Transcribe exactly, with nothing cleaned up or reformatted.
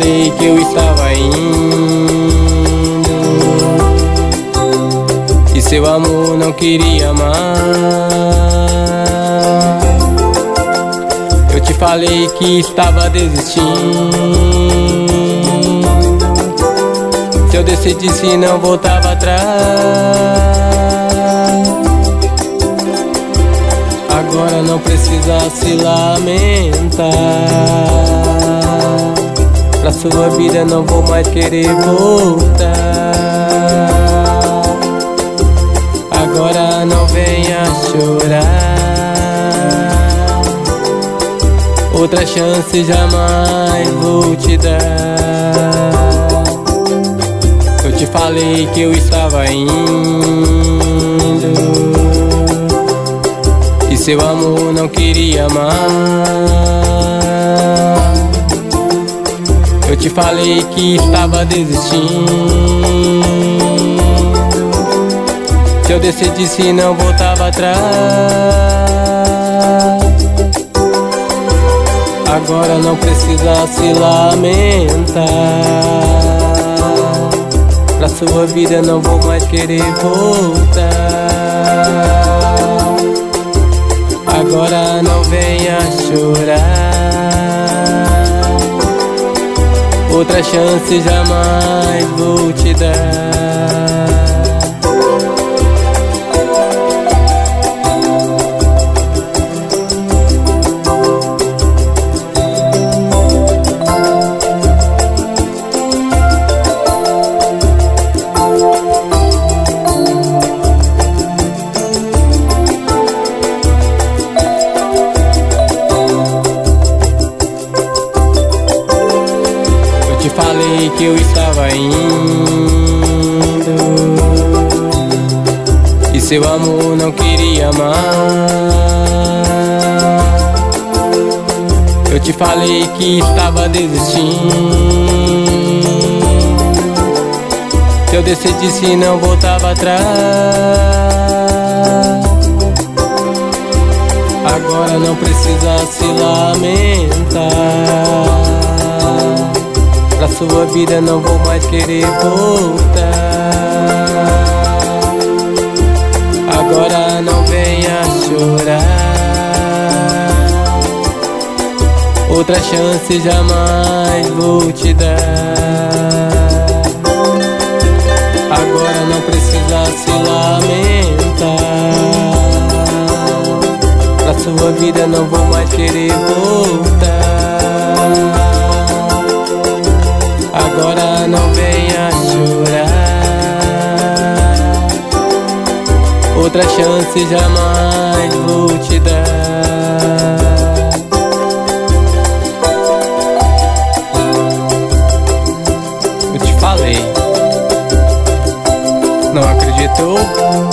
falei que eu estava indo e seu amor não queria mais. Eu te falei que estava desistindo. Se eu decidisse não voltava atrás. Agora não precisa se lamentar. Pra sua vida não vou mais querer voltar. Agora não venha chorar. Outra chance jamais vou te dar. Eu te falei que eu estava indo e seu amor não queria mais. Eu te falei que estava desistindo. Se eu decidisse não voltava atrás. Agora não precisa se lamentar. Pra sua vida não vou mais querer voltar. Agora não venha chorar. Outra chance jamais vou te dar. Eu te falei que eu estava indo e seu amor não queria mais. Eu te falei que estava desistindo. Se eu decidisse não voltava atrás. Agora não precisa se lamentar. Pra sua vida não vou mais querer voltar. Agora não venha chorar. Outra chance jamais vou te dar. Agora não precisa se lamentar. Pra sua vida não vou mais querer voltar. Agora não venha chorar. Outra chance jamais vou te dar. Eu te falei, não acreditou?